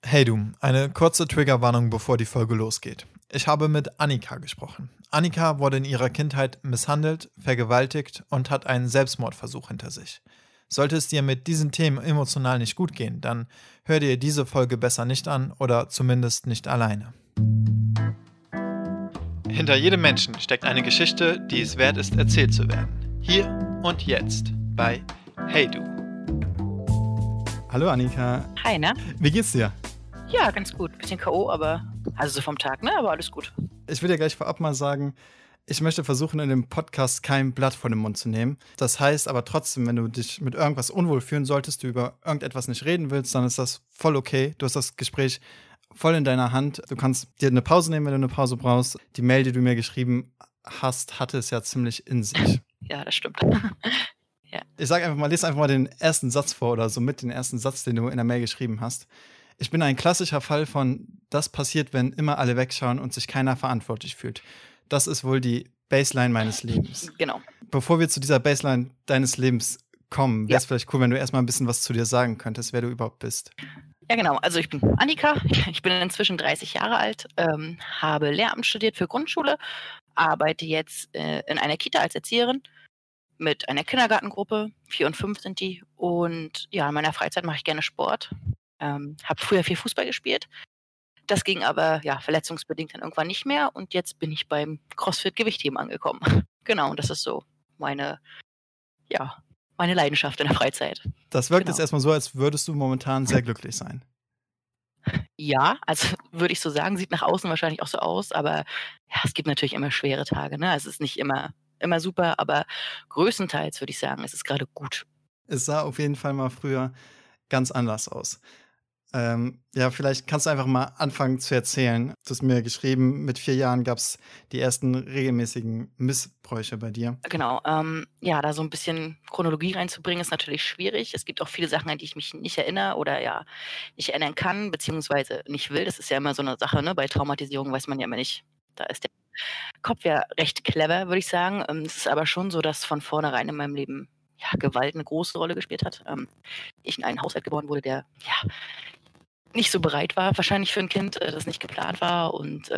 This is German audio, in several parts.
Hey du, eine kurze Triggerwarnung, bevor die Folge losgeht. Ich habe mit Annika gesprochen. Annika wurde in ihrer Kindheit misshandelt, vergewaltigt und hat einen Selbstmordversuch hinter sich. Sollte es dir mit diesen Themen emotional nicht gut gehen, dann hör dir diese Folge besser nicht an oder zumindest nicht alleine. Hinter jedem Menschen steckt eine Geschichte, die es wert ist, erzählt zu werden. Hier und jetzt bei Hey Du. Hallo Annika. Hi, ne? Wie geht's dir? Ja, ganz gut. Bisschen K.O., aber also so vom Tag, ne? Aber alles gut. Ich will dir gleich vorab mal sagen, ich möchte versuchen, in dem Podcast kein Blatt vor den Mund zu nehmen. Das heißt aber trotzdem, wenn du dich mit irgendwas unwohl fühlen solltest, du über irgendetwas nicht reden willst, dann ist das voll okay. Du hast das Gespräch voll in deiner Hand. Du kannst dir eine Pause nehmen, wenn du eine Pause brauchst. Die Mail, die du mir geschrieben hast, hatte es ja ziemlich in sich. Ja, das stimmt. Ja. Ich sag einfach mal, lese einfach mal den ersten Satz vor oder so mit den ersten Satz, den du in der Mail geschrieben hast. Ich bin ein klassischer Fall von, das passiert, wenn immer alle wegschauen und sich keiner verantwortlich fühlt. Das ist wohl die Baseline meines Lebens. Genau. Bevor wir zu dieser Baseline deines Lebens kommen, wäre es vielleicht cool, wenn du erstmal ein bisschen was zu dir sagen könntest, wer du überhaupt bist. Ja, genau. Also ich bin Annika. Ich bin inzwischen 30 Jahre alt, habe Lehramt studiert für Grundschule, arbeite jetzt in einer Kita als Erzieherin mit einer Kindergartengruppe. 4 und 5 sind die. Und ja, in meiner Freizeit mache ich gerne Sport. Habe früher viel Fußball gespielt. Das ging aber ja verletzungsbedingt dann irgendwann nicht mehr. Und jetzt bin ich beim CrossFit-Gewichtheben angekommen. Genau, und das ist so meine Leidenschaft in der Freizeit. Das wirkt jetzt erstmal so, als würdest du momentan sehr glücklich sein. Ja, also würde ich so sagen, sieht nach außen wahrscheinlich auch so aus, aber ja, es gibt natürlich immer schwere Tage, ne? Es ist nicht immer super, aber größtenteils würde ich sagen, es ist gerade gut. Es sah auf jeden Fall mal früher ganz anders aus. Ja, vielleicht kannst du einfach mal anfangen zu erzählen. Du hast mir geschrieben, mit 4 Jahren gab es die ersten regelmäßigen Missbräuche bei dir. Genau, ja, da so ein bisschen Chronologie reinzubringen, ist natürlich schwierig. Es gibt auch viele Sachen, an die ich mich nicht erinnere oder ja nicht erinnern kann, beziehungsweise nicht will. Das ist ja immer so eine Sache, ne? Bei Traumatisierung weiß man ja immer nicht. Da ist der Kopf ja recht clever, würde ich sagen. Es ist aber schon so, dass von vornherein in meinem Leben ja Gewalt eine große Rolle gespielt hat. Ich in einen Haushalt geboren wurde, der ja nicht so bereit war, wahrscheinlich für ein Kind, das nicht geplant war und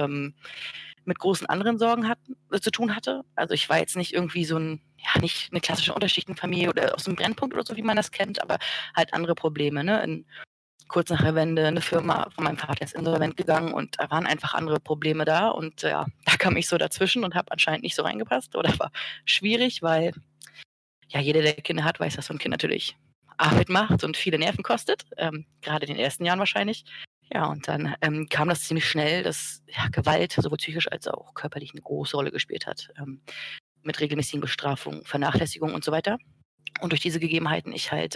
mit großen anderen Sorgen zu tun hatte. Also ich war jetzt nicht irgendwie so nicht eine klassische Unterschichtenfamilie oder aus einem Brennpunkt oder so, wie man das kennt, aber halt andere Probleme. Ne? Kurz nach der Wende, eine Firma von meinem Vater ist insolvent gegangen und da waren einfach andere Probleme da und ja, da kam ich so dazwischen und habe anscheinend nicht so reingepasst oder war schwierig, weil ja jeder, der Kinder hat, weiß, dass so ein Kind natürlich Arbeit macht und viele Nerven kostet, gerade in den ersten Jahren wahrscheinlich. Ja, und dann kam das ziemlich schnell, dass ja, Gewalt sowohl psychisch als auch körperlich eine große Rolle gespielt hat. Mit regelmäßigen Bestrafungen, Vernachlässigung und so weiter. Und durch diese Gegebenheiten ich halt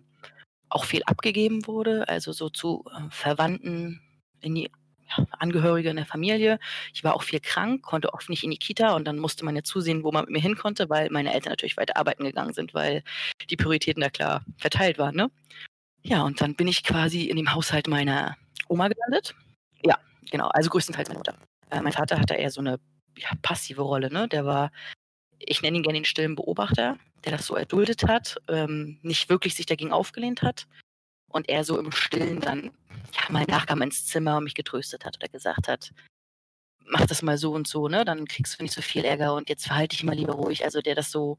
auch viel abgegeben wurde, also so zu Verwandten, in die Angehörige in der Familie. Ich war auch viel krank, konnte oft nicht in die Kita und dann musste man ja zusehen, wo man mit mir hin konnte, weil meine Eltern natürlich weiter arbeiten gegangen sind, weil die Prioritäten da klar verteilt waren. Ne? Ja, und dann bin ich quasi in dem Haushalt meiner Oma gelandet. Ja, genau, also größtenteils meine Mutter. Mein Vater hatte eher so eine passive Rolle, ne? Der war, ich nenne ihn gerne den stillen Beobachter, der das so erduldet hat, nicht wirklich sich dagegen aufgelehnt hat und er so im Stillen dann mal nachkam ins Zimmer und mich getröstet hat oder gesagt hat, mach das mal so und so, ne? Dann kriegst du nicht so viel Ärger und jetzt verhalte dich mal lieber ruhig. Also der das so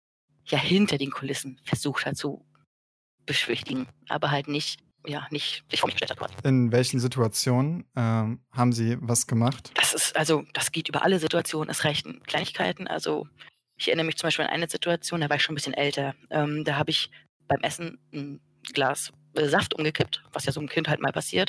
hinter den Kulissen versucht hat zu beschwichtigen, aber halt nicht sich vor mich gestellt hat. In welchen Situationen haben Sie was gemacht? Das geht über alle Situationen. Es reichen Kleinigkeiten. Also ich erinnere mich zum Beispiel an eine Situation, da war ich schon ein bisschen älter. Da habe ich beim Essen ein Glas Saft umgekippt, was ja so einem Kind halt mal passiert.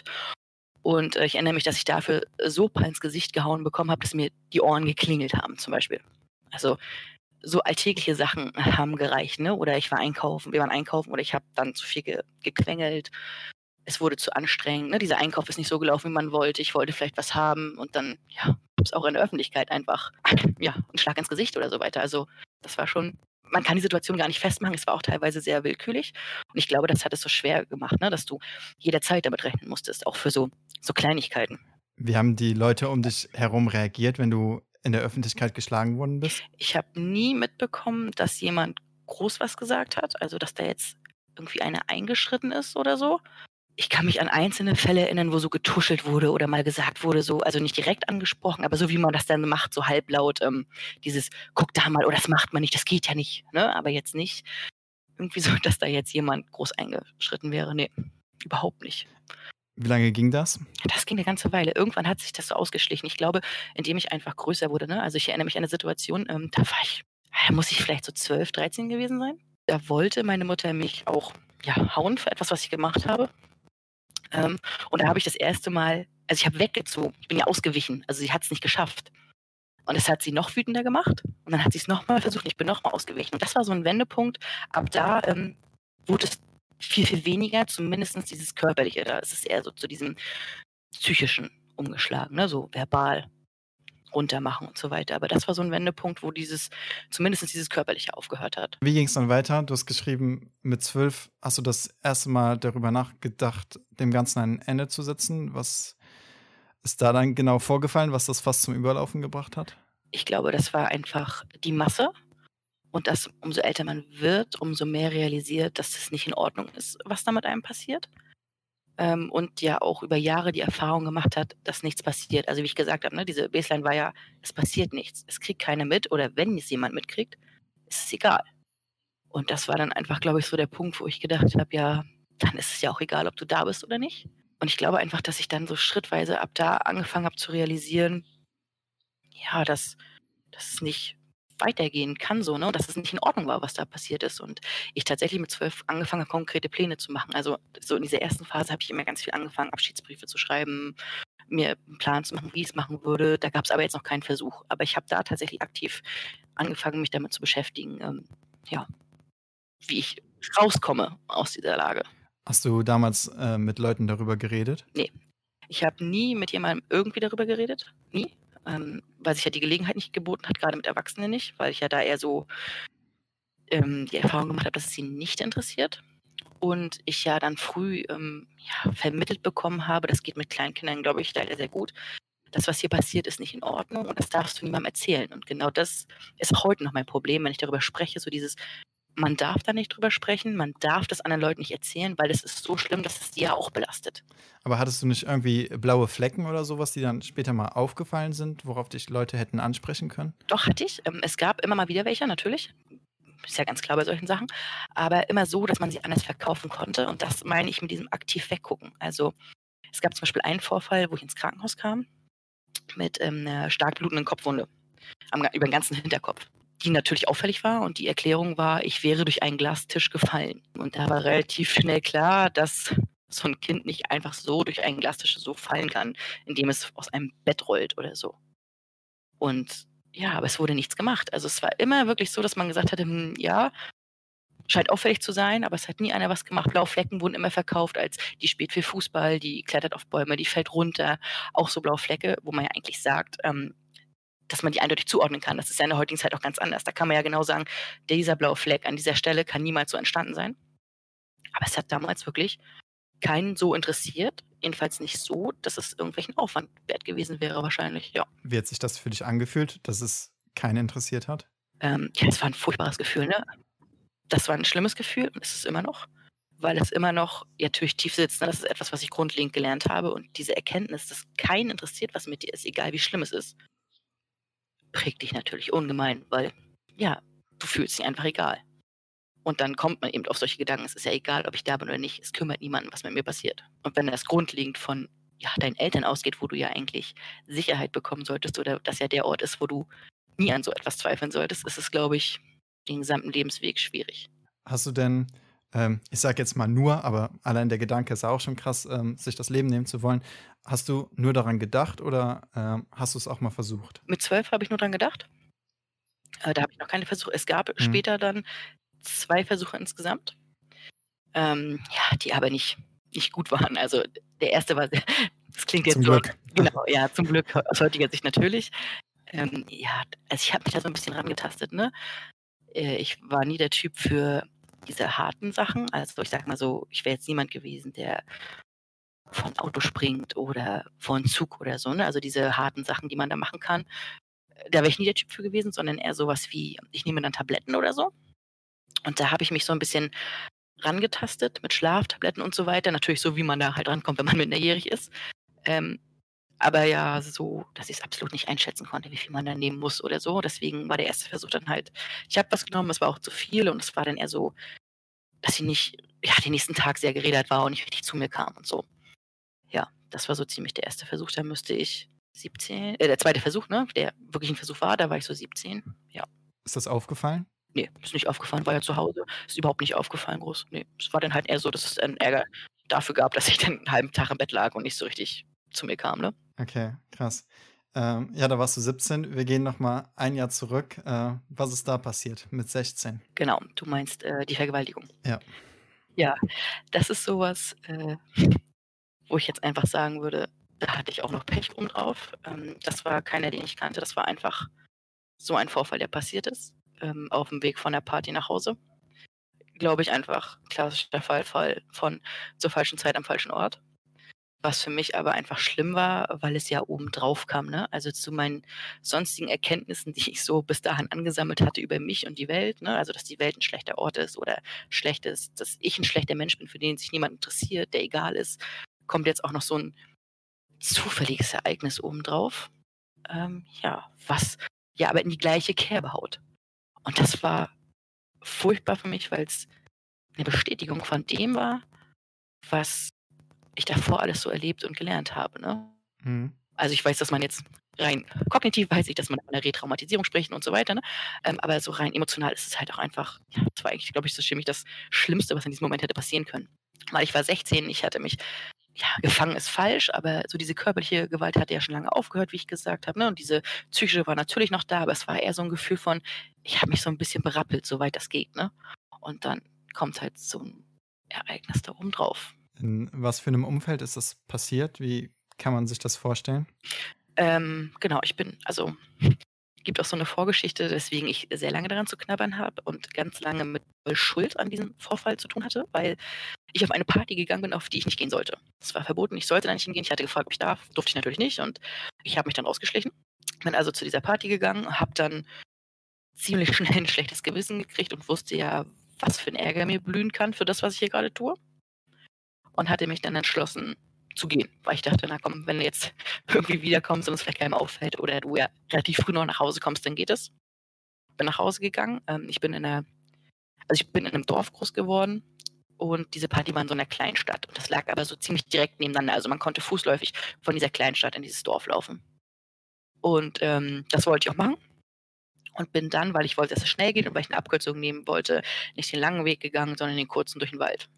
Und ich erinnere mich, dass ich dafür so ins Gesicht gehauen bekommen habe, dass mir die Ohren geklingelt haben zum Beispiel. Also so alltägliche Sachen haben gereicht, ne? Oder wir waren einkaufen oder ich habe dann zu viel gequengelt. Es wurde zu anstrengend, ne? Dieser Einkauf ist nicht so gelaufen, wie man wollte. Ich wollte vielleicht was haben und dann gab es auch in der Öffentlichkeit einfach einen Schlag ins Gesicht oder so weiter. Also das war schon, man kann die Situation gar nicht festmachen. Es war auch teilweise sehr willkürlich und ich glaube, das hat es so schwer gemacht, ne? Dass du jederzeit damit rechnen musstest, auch für so Kleinigkeiten. Wie haben die Leute um dich herum reagiert, wenn du in der Öffentlichkeit geschlagen worden bist? Ich habe nie mitbekommen, dass jemand groß was gesagt hat, also dass da jetzt irgendwie einer eingeschritten ist oder so. Ich kann mich an einzelne Fälle erinnern, wo so getuschelt wurde oder mal gesagt wurde, so, also nicht direkt angesprochen, aber so wie man das dann macht, so halblaut, dieses, guck da mal, oh, das macht man nicht, das geht ja nicht, ne? Aber jetzt nicht irgendwie so, dass da jetzt jemand groß eingeschritten wäre. Nee, überhaupt nicht. Wie lange ging das? Das ging eine ganze Weile. Irgendwann hat sich das so ausgeschlichen. Ich glaube, indem ich einfach größer wurde, ne? Also ich erinnere mich an eine Situation, da muss ich vielleicht so 12, 13 gewesen sein. Da wollte meine Mutter mich auch ja, hauen für etwas, was ich gemacht habe. Und da habe ich das erste Mal, also ich habe weggezogen, ich bin ja ausgewichen, also sie hat es nicht geschafft. Und das hat sie noch wütender gemacht und dann hat sie es nochmal versucht und ich bin nochmal ausgewichen. Und das war so ein Wendepunkt. Ab da wurde es viel, viel weniger, zumindest dieses Körperliche. Da ist es eher so zu diesem psychischen umgeschlagen, ne? So verbal runtermachen und so weiter. Aber das war so ein Wendepunkt, wo zumindest dieses Körperliche aufgehört hat. Wie ging es dann weiter? Du hast geschrieben, mit 12 hast du das erste Mal darüber nachgedacht, dem Ganzen ein Ende zu setzen. Was ist da dann genau vorgefallen, was das fast zum Überlaufen gebracht hat? Ich glaube, das war einfach die Masse und dass umso älter man wird, umso mehr realisiert, dass das nicht in Ordnung ist, was da mit einem passiert. Und ja auch über Jahre die Erfahrung gemacht hat, dass nichts passiert. Also wie ich gesagt habe, ne, diese Baseline war ja, es passiert nichts. Es kriegt keiner mit oder wenn es jemand mitkriegt, ist es egal. Und das war dann einfach, glaube ich, so der Punkt, wo ich gedacht habe, ja, dann ist es ja auch egal, ob du da bist oder nicht. Und ich glaube einfach, dass ich dann so schrittweise ab da angefangen habe zu realisieren, ja, dass es nicht weitergehen kann so, ne, dass es nicht in Ordnung war, was da passiert ist. Und ich tatsächlich mit 12 angefangen habe, konkrete Pläne zu machen. Also so in dieser ersten Phase habe ich immer ganz viel angefangen, Abschiedsbriefe zu schreiben, mir einen Plan zu machen, wie ich es machen würde. Da gab es aber jetzt noch keinen Versuch. Aber ich habe da tatsächlich aktiv angefangen, mich damit zu beschäftigen, ja, wie ich rauskomme aus dieser Lage. Hast du damals mit Leuten darüber geredet? Nee, ich habe nie mit jemandem irgendwie darüber geredet, nie, weil sich ja die Gelegenheit nicht geboten hat, gerade mit Erwachsenen nicht, weil ich ja da eher so die Erfahrung gemacht habe, dass es sie nicht interessiert. Und ich ja dann früh ja, vermittelt bekommen habe, das geht mit Kleinkindern, glaube ich, leider sehr gut. Das, was hier passiert, ist nicht in Ordnung und das darfst du niemandem erzählen. Und genau das ist auch heute noch mein Problem, wenn ich darüber spreche, so dieses, man darf da nicht drüber sprechen, man darf das anderen Leuten nicht erzählen, weil es ist so schlimm, dass es die ja auch belastet. Aber hattest du nicht irgendwie blaue Flecken oder sowas, die dann später mal aufgefallen sind, worauf dich Leute hätten ansprechen können? Doch, hatte ich. Es gab immer mal wieder welche, natürlich. Ist ja ganz klar bei solchen Sachen. Aber immer so, dass man sie anders verkaufen konnte. Und das meine ich mit diesem aktiv weggucken. Also es gab zum Beispiel einen Vorfall, wo ich ins Krankenhaus kam mit 'ner stark blutenden Kopfwunde über den ganzen Hinterkopf, die natürlich auffällig war. Und die Erklärung war, ich wäre durch einen Glastisch gefallen. Und da war relativ schnell klar, dass so ein Kind nicht einfach so durch einen Glastisch so fallen kann, indem es aus einem Bett rollt oder so. Und ja, aber es wurde nichts gemacht. Also, es war immer wirklich so, dass man gesagt hatte: ja, scheint auffällig zu sein“, aber es hat nie einer was gemacht. Blaue Flecken wurden immer verkauft als die spielt viel Fußball, die klettert auf Bäume, die fällt runter. Auch so blaue Flecke, wo man ja eigentlich sagt, dass man die eindeutig zuordnen kann. Das ist ja in der heutigen Zeit auch ganz anders. Da kann man ja genau sagen, dieser blaue Fleck an dieser Stelle kann niemals so entstanden sein. Aber es hat damals wirklich keinen so interessiert, jedenfalls nicht so, dass es irgendwelchen Aufwand wert gewesen wäre wahrscheinlich, ja. Wie hat sich das für dich angefühlt, dass es keinen interessiert hat? Ja, es war 'n furchtbares Gefühl, ne? Das war 'n schlimmes Gefühl und ist es immer noch, weil es immer noch ja, natürlich tief sitzt, ne? Das ist etwas, was ich grundlegend gelernt habe und diese Erkenntnis, dass keinen interessiert, was mit dir ist, egal wie schlimm es ist, prägt dich natürlich ungemein, weil, ja, du fühlst dich einfach egal. Und dann kommt man eben auf solche Gedanken, es ist ja egal, ob ich da bin oder nicht, es kümmert niemanden, was mit mir passiert. Und wenn das grundlegend von, ja, deinen Eltern ausgeht, wo du ja eigentlich Sicherheit bekommen solltest oder das ja der Ort ist, wo du nie an so etwas zweifeln solltest, ist es, glaube ich, den gesamten Lebensweg schwierig. Hast du denn, ich sage jetzt mal nur, aber allein der Gedanke ist ja auch schon krass, sich das Leben nehmen zu wollen. Hast du nur daran gedacht oder hast du es auch mal versucht? Mit 12 habe ich nur dran gedacht. Da habe ich noch keine Versuche. Es gab Mhm. später dann 2 Versuche insgesamt, ja, die aber nicht gut waren. Also, der erste war sehr das klingt Zum jetzt so Glück. genau, ja, zum Glück aus heutiger Sicht natürlich. Ja, also, ich habe mich da so 'n bisschen rangetastet, ne? Ich war nie der Typ für diese harten Sachen. Also, ich sage mal so, ich wäre jetzt niemand gewesen, der von Auto springt oder vor 'n Zug oder so, ne? Also, diese harten Sachen, die man da machen kann. Da wäre ich nie der Typ für gewesen, sondern eher so was wie, ich nehme dann Tabletten oder so. Und da habe ich mich so 'n bisschen rangetastet mit Schlaftabletten und so weiter. Natürlich so, wie man da halt rankommt, wenn man minderjährig ist. Ähm, aber ja, so, dass ich es absolut nicht einschätzen konnte, wie viel man da nehmen muss oder so. Deswegen war der erste Versuch dann halt, ich habe was genommen, es war auch zu viel und es war dann eher so, dass sie nicht, ja, den nächsten Tag sehr geredet war und nicht richtig zu mir kam und so. Ja, das war so ziemlich der erste Versuch. Da müsste ich 17, der zweite Versuch, ne, der wirklich ein Versuch war, da war ich so 17. Ja. Ist das aufgefallen? Nee, ist nicht aufgefallen, war ja zu Hause. Ist überhaupt nicht aufgefallen groß. Nee, es war dann halt eher so, dass es einen Ärger dafür gab, dass ich dann 'n halben Tag im Bett lag und nicht so richtig zu mir kam, ne? Okay, krass. Ja, da warst du 17. Wir gehen noch mal ein Jahr zurück. Was ist da passiert mit 16? Genau, du meinst, die Vergewaltigung. Ja. Ja, das ist so was, wo ich jetzt einfach sagen würde, da hatte ich auch noch Pech obendrauf. Das war keiner, den ich kannte. Das war einfach so ein Vorfall, der passiert ist, auf'm Weg von der Party nach Hause. Glaube ich einfach klassischer Fall von zur falschen Zeit am falschen Ort. Was für mich aber einfach schlimm war, weil es ja obendrauf kam, ne? Also, zu meinen sonstigen Erkenntnissen, die ich so bis dahin angesammelt hatte über mich und die Welt, ne? Also, dass die Welt 'n schlechter Ort ist oder schlecht ist, dass ich 'n schlechter Mensch bin, für den sich niemand interessiert, der egal ist, kommt jetzt auch noch so 'n zufälliges Ereignis obendrauf, ja, was ja aber in die gleiche Kerbe haut. Und das war furchtbar für mich, weil's 'ne Bestätigung von dem war, was ich davor alles so erlebt und gelernt habe, ne? Mhm. Also, ich weiß, dass man jetzt rein kognitiv weiß ich, dass man von 'ner Retraumatisierung spricht und so weiter, ne? Aber so rein emotional ist es halt auch einfach ja, das war eigentlich, glaube ich, so ziemlich das Schlimmste, was in diesem Moment hätte passieren können. Weil ich war 16, ich hatte mich ja, gefangen ist falsch, aber so diese körperliche Gewalt hatte ja schon lange aufgehört, wie ich gesagt habe, ne? Und diese psychische war natürlich noch da, aber es war eher so 'n Gefühl von, ich habe mich so 'n bisschen berappelt, soweit das geht, ne? Und dann kommt halt so 'n Ereignis da obendrauf. In was für 'nem Umfeld ist das passiert? Wie kann man sich das vorstellen? Genau, ich bin also, gibt auch so 'ne Vorgeschichte, weswegen ich sehr lange daran zu knabbern habe und ganz lange mit Schuld an diesem Vorfall zu tun hatte, weil ich auf eine Party gegangen bin, auf die ich nicht gehen sollte. Es war verboten, ich sollte da nicht hingehen. Ich hatte gefragt, ob ich darf, durfte ich natürlich nicht und ich habe mich dann rausgeschlichen. Bin also zu dieser Party gegangen, habe dann ziemlich schnell 'n schlechtes Gewissen gekriegt und wusste ja, was für 'n Ärger mir blühen kann für das, was ich hier grade tue. Und hatte mich dann entschlossen zu gehen, weil ich dachte: „Na komm, wenn du jetzt irgendwie wiederkommst und es vielleicht keinem auffällt oder du ja relativ früh noch nach Hause kommst, dann geht es.“ Bin nach Hause gegangen. Ich bin in 'nem Dorf groß geworden und diese Party war in so 'ner Kleinstadt und das lag aber so ziemlich direkt nebeneinander. Also, man konnte fußläufig von dieser Kleinstadt in dieses Dorf laufen. Und, das wollte ich auch machen und bin dann, weil ich wollte, dass es schnell geht und weil ich 'ne Abkürzung nehmen wollte, nicht den langen Weg gegangen, sondern den kurzen durch 'n Wald.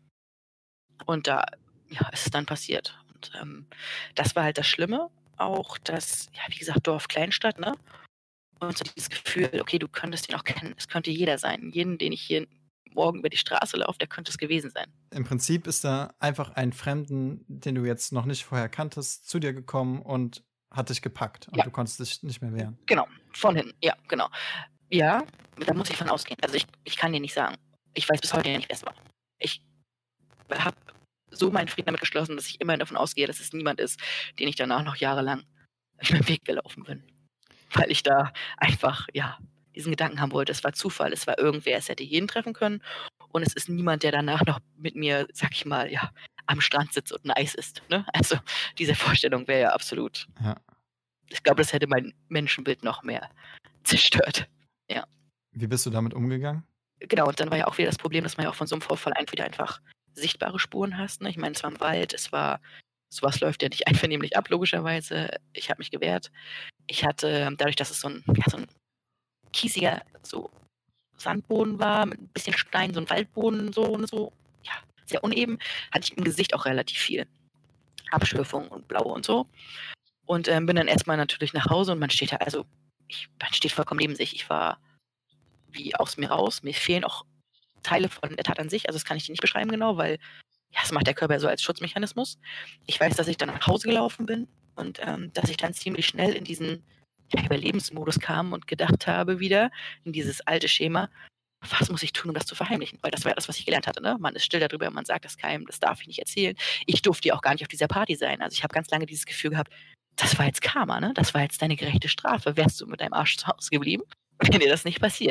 Und da, ja, ist es dann passiert. Und, das war halt das Schlimme auch, dass ja, wie gesagt, Dorf, Kleinstadt, ne? Und so dieses Gefühl, okay, du könntest ihn auch kennen. Es könnte jeder sein. Jeden, den ich hier morgen über die Straße laufe, der könnte es gewesen sein. Im Prinzip ist da einfach ein Fremden, den du jetzt noch nicht vorher kanntest, zu dir gekommen und hat dich gepackt und Ja, du konntest dich nicht mehr wehren. genau, von hinten, ja, genau. Ja, da muss ich von ausgehen. Also, ich kann dir nicht sagen. Ich weiß bis heute ja nicht, wer's war. Ich habe so meinen Frieden damit geschlossen, dass ich immerhin davon ausgehe, dass es niemand ist, den ich danach noch jahrelang über 'n Weg gelaufen bin. Weil ich da einfach, ja, diesen Gedanken haben wollte, es war Zufall, es war irgendwer, es hätte jeden treffen können und es ist niemand, der danach noch mit mir, sage ich mal, ja, am Strand sitzt und 'n Eis isst, ne? Also, diese Vorstellung wäre ja absolut Ja. ich glaube, das hätte mein Menschenbild noch mehr zerstört. Ja. Wie bist du damit umgegangen? Genau, und dann war ja auch wieder das Problem, dass man ja auch von so 'nem Vorfall entweder einfach sichtbare Spuren hast, ne? Ich meine, es war im Wald, es war so was läuft ja nicht einvernehmlich ab, logischerweise. Ich habe mich gewehrt. Ich hatte dadurch, dass es so 'n ja, so 'n kiesiger so Sandboden war mit 'n bisschen Stein, so 'n Waldboden so, ne, so, ja, sehr uneben, hatte ich im Gesicht auch relativ viel Abschürfung und Blaue und so. Und, bin dann erst mal natürlich nach Hause und man steht da also, man steht vollkommen neben sich. Ich war wie aus mir raus. Mir fehlen auch Teile von der Tat an sich. Also, das kann ich dir nicht beschreiben genau, weil, ja, das macht der Körper so als Schutzmechanismus. Ich weiß, dass ich dann nach Hause gelaufen bin und, dass ich dann ziemlich schnell in diesen, ja, Überlebensmodus kam und gedacht habe wieder in dieses alte Schema: „Was muss ich tun, um das zu verheimlichen?“ Weil das war ja das, was ich gelernt hatte, ne? Man ist still da drüber, man sagt das keinem, das darf ich nicht erzählen. Ich durfte ja auch gar nicht auf dieser Party sein. Also, ich habe ganz lange dieses Gefühl gehabt, das war jetzt Karma, ne? Das war jetzt deine gerechte Strafe. Wärst du mit deinem Arsch zu Hause geblieben, wäre dir das nicht passiert.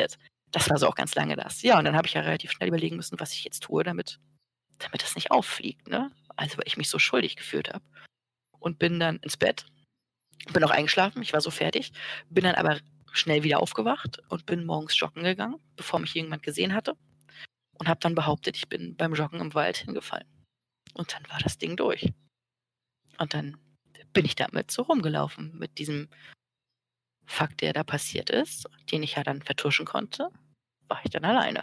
Das war so auch ganz lange das. Ja, und dann habe ich ja relativ schnell überlegen müssen, was ich jetzt tue, damit das nicht auffliegt, ne? Also, weil ich mich so schuldig gefühlt habe. Und bin dann ins Bett, bin auch eingeschlafen, ich war so fertig, bin dann aber schnell wieder aufgewacht und bin morgens joggen gegangen, bevor mich irgendjemand gesehen hatte und habe dann behauptet, ich bin beim Joggen im Wald hingefallen. Und dann war das Ding durch. Und dann bin ich damit so rumgelaufen mit diesem Fakt, der da passiert ist, den ich ja dann vertuschen konnte, war ich dann alleine.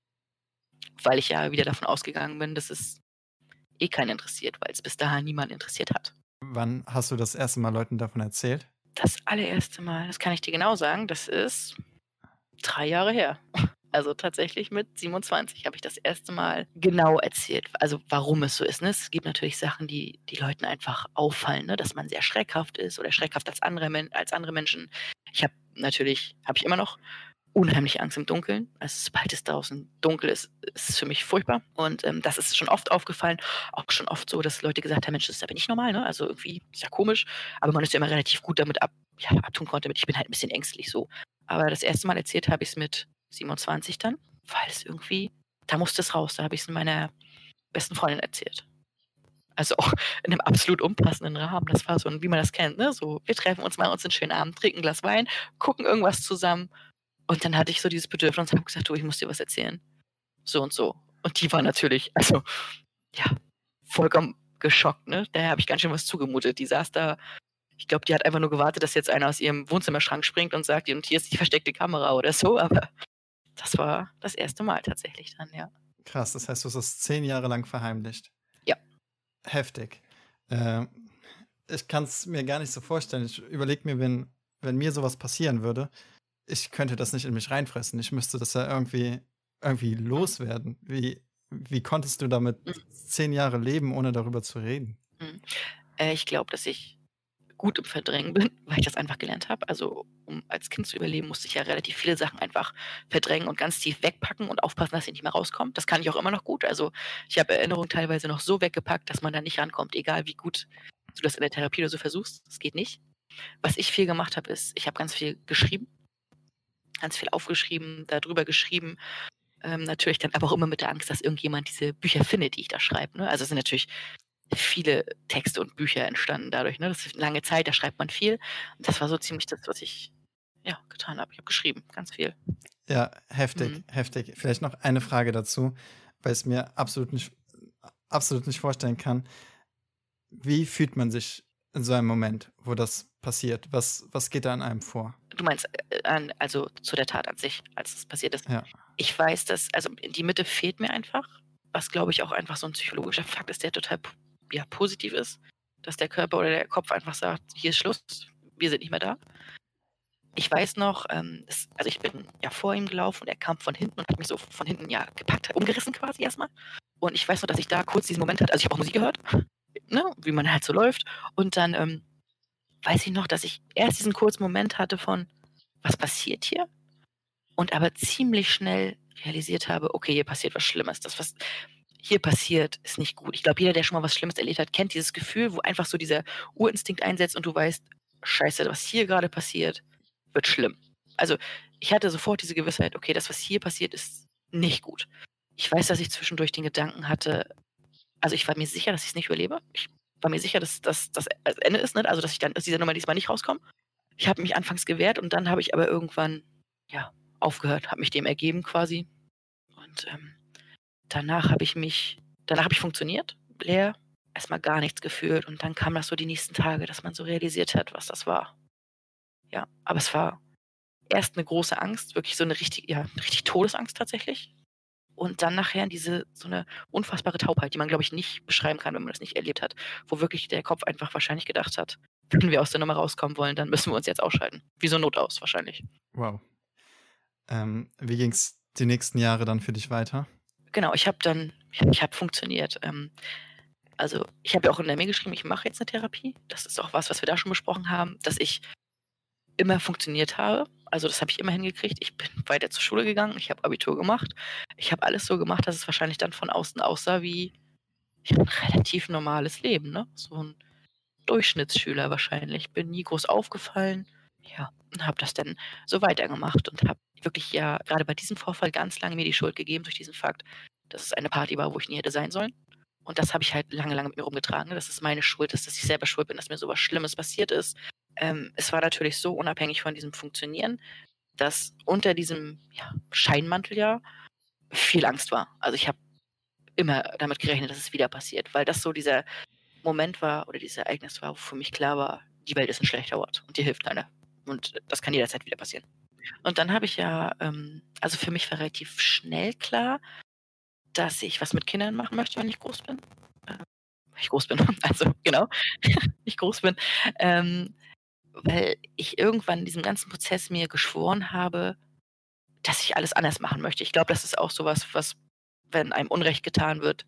Weil ich ja wieder davon ausgegangen bin, dass es eh keinen interessiert, weil es bis dahin niemanden interessiert hat. Wann hast du das erste Mal Leuten davon erzählt? Das allererste Mal, das kann ich dir genau sagen, das ist 3 Jahre her. Also tatsächlich mit 27 habe ich das erste Mal genau erzählt, also warum es so ist, ne? Es gibt natürlich Sachen, die Leuten einfach auffallen, ne, dass man sehr schreckhaft ist oder schreckhaft als andere Menschen. Habe ich immer noch unheimlich Angst im Dunkeln. Also, sobald es draußen dunkel ist, ist es für mich furchtbar. Und, das ist schon oft aufgefallen, auch schon oft so, dass Leute gesagt haben: „Mensch, das ist aber nicht normal, ne? Also, irgendwie ist ja komisch.“ Aber man ist ja immer relativ gut damit abtun konnte mit: „Ich bin halt ein bisschen ängstlich“, so. Aber das erste Mal erzählt habe ich es mit 27 dann, weil es irgendwie da musste es raus. Da habe ich es meiner besten Freundin erzählt. Also, auch in einem absolut unpassenden Rahmen. Das war so 'n wie man das kennt, ne, so: „Wir treffen uns, machen uns 'n schönen Abend, trinken 'n Glas Wein, gucken irgendwas zusammen.“ Und dann hatte ich so dieses Bedürfnis und habe gesagt: „Du, ich muss dir was erzählen. So und so.“ Und die war natürlich, also, ja, vollkommen geschockt, ne? Der habe ich ganz schön was zugemutet. Die saß da, ich glaube, die hat einfach nur gewartet, dass jetzt einer aus ihrem Wohnzimmerschrank springt und sagt: „Und hier ist die versteckte Kamera“ oder so, aber das war das erste Mal tatsächlich dann, ja. Krass, das heißt, du hast das 10 Jahre lang verheimlicht. Ja. Heftig. Ähm, Ich kann es mir gar nicht so vorstellen. Ich überlege mir, wenn mir sowas passieren würde, ich könnte das nicht in mich reinfressen. Ich müsste das ja irgendwie Mhm. loswerden. Wie konntest du damit Mhm. 10 Jahre leben, ohne darüber zu reden? Mhm. Ich glaube, dass ich gut im Verdrängen bin, weil ich das einfach gelernt habe. Also, um als Kind zu überleben, musste ich ja relativ viele Sachen einfach verdrängen und ganz tief wegpacken und aufpassen, dass sie nicht mehr rauskommen. Das kann ich auch immer noch gut. Also, ich habe Erinnerungen teilweise noch so weggepackt, dass man da nicht rankommt, egal wie gut du das in der Therapie oder so versuchst. Das geht nicht. Was ich viel gemacht habe, ist, ich habe ganz viel geschrieben, ganz viel aufgeschrieben, darüber geschrieben. Natürlich dann aber auch immer mit der Angst, dass irgendjemand diese Bücher findet, die ich da schreibe, ne? Also, es sind natürlich viele Texte und Bücher entstanden dadurch, ne? Das ist 'ne lange Zeit, da schreibt man viel. Und das war so ziemlich das, was ich, ja, getan habe. Ich habe geschrieben, ganz viel. Ja, Mhm. heftig, heftig. Vielleicht noch eine Frage dazu, weil ich es mir absolut nicht vorstellen kann. Wie fühlt man sich in so einem Moment, wo das passiert? Was geht da in einem vor? Du meinst, also zu der Tat an sich, als es passiert ist. Ja, Ich weiß, dass, also die Mitte fehlt mir einfach, was, glaube ich, auch einfach so 'n psychologischer Fakt ist, der total ja, positiv ist, dass der Körper oder der Kopf einfach sagt: „Hier ist Schluss, wir sind nicht mehr da.“ Ich weiß noch, also ich bin ja vor ihm gelaufen und er kam von hinten und hat mich so von hinten, ja, gepackt, umgerissen quasi erst mal. Und ich weiß noch, dass ich da kurz diesen Moment hatte, also ich habe auch Musik gehört, ne, wie man halt so läuft. Und dann, weiß ich noch, dass ich erst diesen kurzen Moment hatte von: „Was passiert hier?“ Und aber ziemlich schnell realisiert habe: „Okay, hier passiert was Schlimmes. Das, was hier passiert, ist nicht gut.“ Ich glaube, jeder, der schon mal was Schlimmes erlebt hat, kennt dieses Gefühl, wo einfach so dieser Urinstinkt einsetzt und du weißt: „Scheiße, was hier grade passiert, wird schlimm.“ Also, ich hatte sofort diese Gewissheit: „Okay, das, was hier passiert, ist nicht gut.“ Ich weiß, dass ich zwischendurch den Gedanken hatte, also, ich war mir sicher, dass ich's nicht überlebe. Ich war mir sicher, dass das Ende ist, ne? Also, dass ich dann aus dieser Nummer diesmal nicht rauskomme. Ich habe mich anfangs gewehrt und dann habe ich aber irgendwann, ja, aufgehört, habe mich dem ergeben quasi. Und, danach habe ich funktioniert, leer, erst mal gar nichts gefühlt und dann kam das so die nächsten Tage, dass man so realisiert hat, was das war. Ja, aber es war erst 'ne große Angst, wirklich so 'ne richtig Todesangst tatsächlich. Und dann nachher diese so 'ne unfassbare Taubheit, die man, glaube ich, nicht beschreiben kann, wenn man das nicht erlebt hat, wo wirklich der Kopf einfach wahrscheinlich gedacht hat: „Wenn wir aus der Nummer rauskommen wollen, dann müssen wir uns jetzt ausschalten.“ Wie so 'n Notaus wahrscheinlich. wow. Wie ging's die nächsten Jahre dann für dich weiter? Genau, ich habe funktioniert. Also, ich habe ja auch in der Mail geschrieben, ich mache jetzt 'ne Therapie. Das ist auch was wir da schon besprochen haben, dass ich immer funktioniert habe. Also, das habe ich immer hingekriegt. Ich bin weiter zur Schule gegangen, ich habe Abitur gemacht. Ich habe alles so gemacht, dass es wahrscheinlich dann von außen aussah wie, ja, 'n relativ normales Leben, ne? So 'n Durchschnittsschüler wahrscheinlich. Bin nie groß aufgefallen, ja, und habe das dann so weitergemacht und habe wirklich ja gerade bei diesem Vorfall ganz lange mir die Schuld gegeben durch diesen Fakt, dass es eine Party war, wo ich nie hätte sein sollen. Und das habe ich halt lange, lange mit mir rumgetragen, ne, dass es meine Schuld ist, dass ich selber schuld bin, dass mir so was Schlimmes passiert ist. Es war natürlich so unabhängig von diesem Funktionieren, dass unter diesem, ja, Scheinmantel ja viel Angst war. Also, ich habe immer damit gerechnet, dass es wieder passiert, weil das so dieser Moment war oder dieses Ereignis war, wo für mich klar war, die Welt ist ein schlechter Ort und dir hilft keiner. Und das kann jederzeit wieder passieren. Und dann habe ich ja, also für mich war relativ schnell klar, dass ich was mit Kindern machen möchte, wenn ich groß bin. Wenn ich groß bin, also genau, ich groß bin. Weil ich irgendwann in diesem ganzen Prozess mir geschworen habe, dass ich alles anders machen möchte. Ich glaube, das ist auch sowas, was, wenn einem Unrecht getan wird,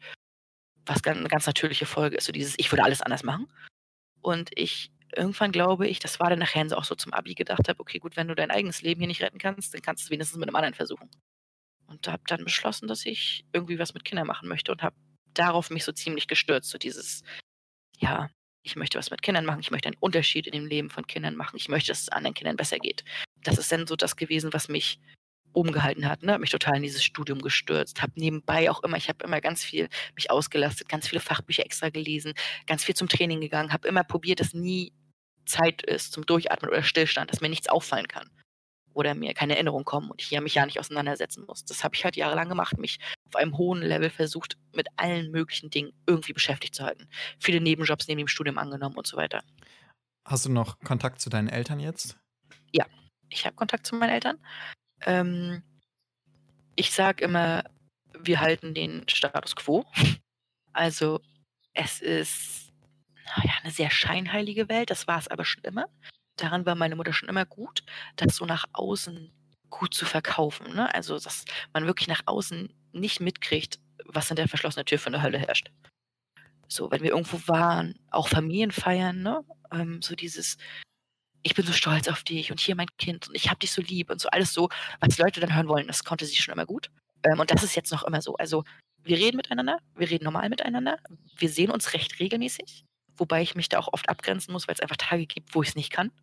was 'ne ganz natürliche Folge ist, so dieses: „Ich würde alles anders machen." Und ich irgendwann glaube ich, das war dann nachher so auch so zum Abi gedacht habe: „Okay, gut, wenn du dein eigenes Leben hier nicht retten kannst, dann kannst du's wenigstens mit 'nem anderen versuchen." Und habe dann beschlossen, dass ich irgendwie was mit Kindern machen möchte und habe darauf mich so ziemlich gestürzt, so dieses: „Ja, ich möchte was mit Kindern machen, ich möchte einen Unterschied in dem Leben von Kindern machen. Ich möchte, dass es anderen Kindern besser geht." Das ist dann so das gewesen, was mich oben gehalten hat, ne? Habe mich total in dieses Studium gestürzt, habe nebenbei auch immer ich habe immer ganz viel mich ausgelastet, ganz viele Fachbücher extra gelesen, ganz viel zum Training gegangen, habe immer probiert, dass nie Zeit ist zum Durchatmen oder Stillstand, dass mir nichts auffallen kann oder mir keine Erinnerungen kommen und ich ja mich ja nicht auseinandersetzen muss. Das habe ich halt jahrelang gemacht, mich auf einem hohen Level versucht, mit allen möglichen Dingen irgendwie beschäftigt zu halten. Viele Nebenjobs neben dem Studium angenommen und so weiter. Hast du noch Kontakt zu deinen Eltern jetzt? Ja, ich habe Kontakt zu meinen Eltern. Ähm, Ich sage immer, wir halten den Status quo. Also, es ist, na ja, 'ne sehr scheinheilige Welt, das war es aber schon immer. Daran war meine Mutter schon immer gut, das so nach außen gut zu verkaufen, ne? Also, dass man wirklich nach außen nicht mitkriegt, was hinter verschlossener Tür für 'ne Hölle herrscht. So, wenn wir irgendwo waren, auch Familienfeiern, ne? So dieses: „Ich bin so stolz auf dich und hier mein Kind und ich habe dich so lieb" und so alles so, was Leute dann hören wollen, das konnte sie schon immer gut. Und das ist jetzt noch immer so. Also, wir reden miteinander, wir reden normal miteinander, wir sehen uns recht regelmäßig, wobei ich mich da auch oft abgrenzen muss, weil's einfach Tage gibt, wo ich's nicht kann.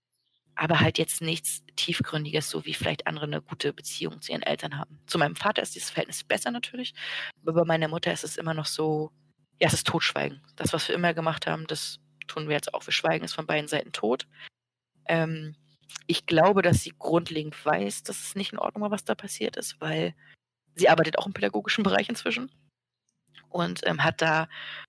Aber halt jetzt nichts Tiefgründiges, so wie vielleicht andere 'ne gute Beziehung zu ihren Eltern haben. Zu meinem Vater ist dieses Verhältnis besser natürlich, aber bei meiner Mutter ist es immer noch so, ja, es ist Totschweigen. Das, was wir immer gemacht haben, das tun wir jetzt auch. Wir schweigen es von beiden Seiten tot. Ähm, Ich glaube, dass sie grundlegend weiß, dass es nicht in Ordnung war, was da passiert ist, weil sie arbeitet auch im pädagogischen Bereich inzwischen und, hat da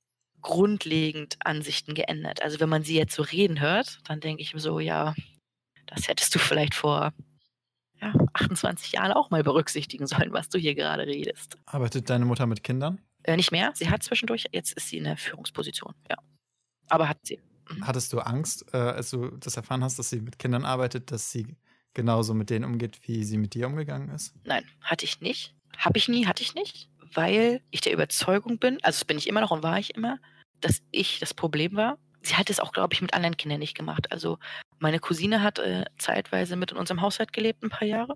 grundlegend Ansichten geändert. Also, wenn man sie jetzt so reden hört, dann denke ich mir so: „Ja, das hättest du vielleicht vor, ja, 28 Jahren auch mal berücksichtigen sollen, was du hier gerade redest." Arbeitet deine Mutter mit Kindern? Nicht mehr. Sie hat zwischendurch jetzt ist sie in der Führungsposition, ja. Aber hat sie. Mhm. Hattest du Angst, als du das erfahren hast, dass sie mit Kindern arbeitet, dass sie genauso mit denen umgeht, wie sie mit dir umgegangen ist? Nein, hatte ich nicht. Habe ich nie, hatte ich nicht, weil ich der Überzeugung bin, also das bin ich immer noch und war ich immer, dass ich das Problem war. Sie hat es auch, glaube ich, mit anderen Kindern nicht gemacht. Also, meine Cousine hat, zeitweise mit in unserem Haushalt gelebt 'n paar Jahre.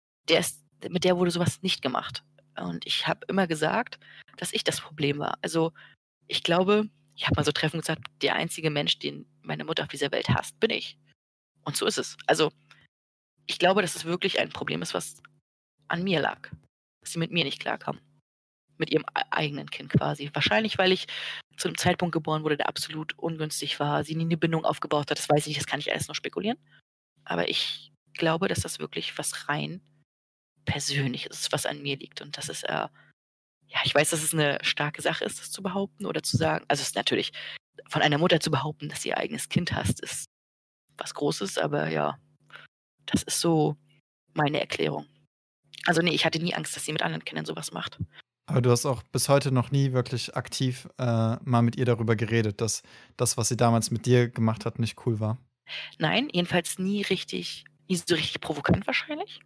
Mit der wurde so was nicht gemacht. Und ich habe immer gesagt, dass ich das Problem war. Also, ich glaube, ich habe mal so treffend gesagt: „Der einzige Mensch, den meine Mutter auf dieser Welt hasst, bin ich." Und so ist es. Also, ich glaube, dass es wirklich ein Problem ist, was an mir lag, dass sie mit mir nicht klarkam, mit ihrem eigenen Kind quasi. Wahrscheinlich, weil ich zu 'nem Zeitpunkt geboren wurde, der absolut ungünstig war, sie nie 'ne Bindung aufgebaut hat. Das weiß ich nicht, das kann ich alles nur spekulieren. Aber ich glaube, dass das wirklich was rein Persönliches ist, was an mir liegt. Und das ist, ja, ich weiß, dass es 'ne starke Sache ist, das zu behaupten oder zu sagen. Also, es ist natürlich von einer Mutter zu behaupten, dass sie ihr eigenes Kind hasst, ist was Großes, aber ja, das ist so meine Erklärung. Also, ne, ich hatte nie Angst, dass sie mit anderen Kindern so was macht. Aber du hast auch bis heute noch nie wirklich aktiv, mal mit ihr darüber geredet, dass das, was sie damals mit dir gemacht hat, nicht cool war? Nein, jedenfalls nie so richtig provokant wahrscheinlich.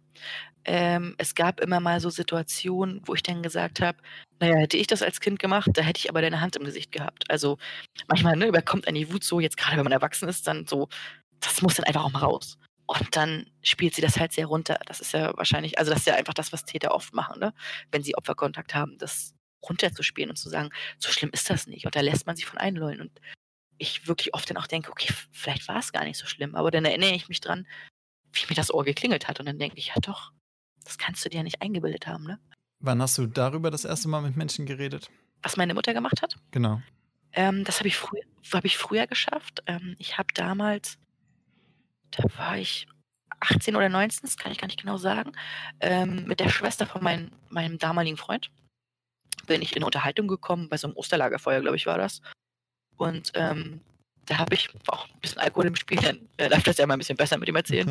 Es gab immer mal so Situationen, wo ich dann gesagt habe: „Na ja, hätte ich das als Kind gemacht, da hätte ich aber deine Hand im Gesicht gehabt." Also, manchmal, ne, überkommt einen die Wut so, jetzt grade wenn man erwachsen ist, dann so, das muss dann einfach auch mal raus. Und dann spielt sie das halt sehr runter. Das ist ja wahrscheinlich, also, das ist ja einfach das, was Täter oft machen, ne? Wenn sie Opferkontakt haben, das runterzuspielen und zu sagen: „So schlimm ist das nicht." Und da lässt man sich von einlullen. Und ich wirklich oft dann auch denke: „Okay, vielleicht war's gar nicht so schlimm." Aber dann erinnere ich mich dran, wie mir das Ohr geklingelt hat und dann denke ich: „Ja doch, Das kannst du dir ja nicht eingebildet haben, ne? Wann hast du darüber das erste Mal mit Menschen geredet? Was meine Mutter gemacht hat? Genau. Das habe ich früher geschafft. Ich habe damals da war ich 18 oder 19, das kann ich gar nicht genau sagen, mit der Schwester von meinem damaligen Freund bin ich in 'ne Unterhaltung gekommen, bei so 'nem Osterlagerfeuer, glaube ich, war das. Und, da habe ich auch 'n bisschen Alkohol im Spiel, dann, läuft das ja immer 'n bisschen besser mit dem Erzählen.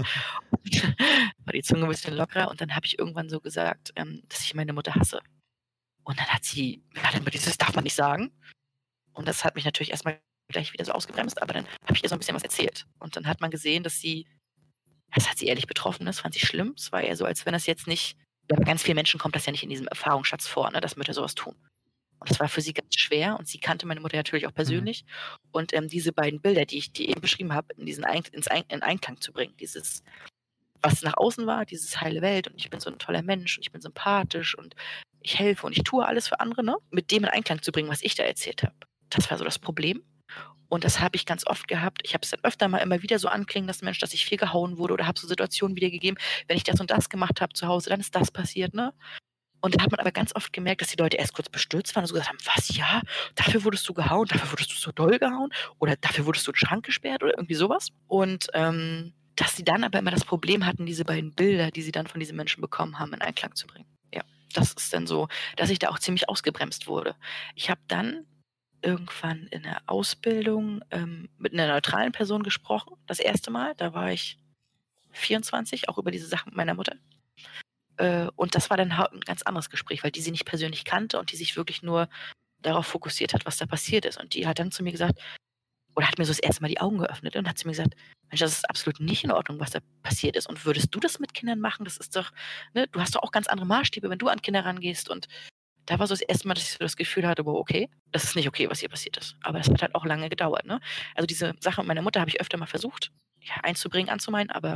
War die Zunge 'n bisschen lockerer und dann habe ich irgendwann so gesagt, dass ich meine Mutter hasse. Und dann hat immer dieses: „Darf man nicht sagen." Und das hat mich natürlich erst mal gleich wieder so ausgebremst, aber dann habe ich ihr so 'n bisschen was erzählt. Und dann hat man gesehen, das hat sie ehrlich betroffen, das fand sie schlimm. Es war eher so, als wenn das jetzt nicht ja, bei ganz vielen Menschen kommt das ja nicht in diesem Erfahrungsschatz vor, ne, dass Mütter so was tun. Und das war für sie ganz schwer und sie kannte meine Mutter natürlich auch Mhm. persönlich. Und, diese beiden Bilder, die ich dir eben beschrieben habe, in diesen in Einklang zu bringen. Dieses, was nach außen war, dieses heile Welt und ich bin so 'n toller Mensch und ich bin sympathisch und ich helfe und ich tue alles für andere, ne? Mit dem in Einklang zu bringen, was ich da erzählt habe. Das war so das Problem. Und das habe ich ganz oft gehabt. Ich habe es dann öfter mal immer wieder so anklingen lassen, Mensch, dass ich viel gehauen wurde oder habe so Situationen wiedergegeben, wenn ich das und das gemacht habe zu Hause, dann ist das passiert, ne? Und da hat man aber ganz oft gemerkt, dass die Leute erst kurz bestürzt waren und so gesagt haben: „Was, ja? Dafür wurdest du gehauen? Dafür wurdest du so doll gehauen? Oder dafür wurdest du in 'n Schrank gesperrt?" Oder irgendwie so was. Und, dass sie dann aber immer das Problem hatten, diese beiden Bilder, die sie dann von diesen Menschen bekommen haben, in Einklang zu bringen. Ja, das ist dann so, dass ich da auch ziemlich ausgebremst wurde. Ich habe dann irgendwann in der Ausbildung, mit 'ner neutralen Person gesprochen, das erste Mal. Da war ich 24, auch über diese Sache mit meiner Mutter. Und das war dann 'n ganz anderes Gespräch, weil die sie nicht persönlich kannte und die sich wirklich nur darauf fokussiert hat, was da passiert ist. Und die hat dann zu mir gesagt oder hat mir so das erste Mal die Augen geöffnet und hat zu mir gesagt: „Mensch, das ist absolut nicht in Ordnung, was da passiert ist. Und würdest du das mit Kindern machen? Das ist doch ne, du hast doch auch ganz andere Maßstäbe, wenn du an Kinder rangehst." Und da war so das erste Mal, dass ich so das Gefühl hatte: „Wow, okay, das ist nicht okay, was hier passiert ist." Aber das hat halt auch lange gedauert, ne? Also, diese Sache mit meiner Mutter habe ich öfter mal versucht, ja, einzubringen, anzumeinen, aber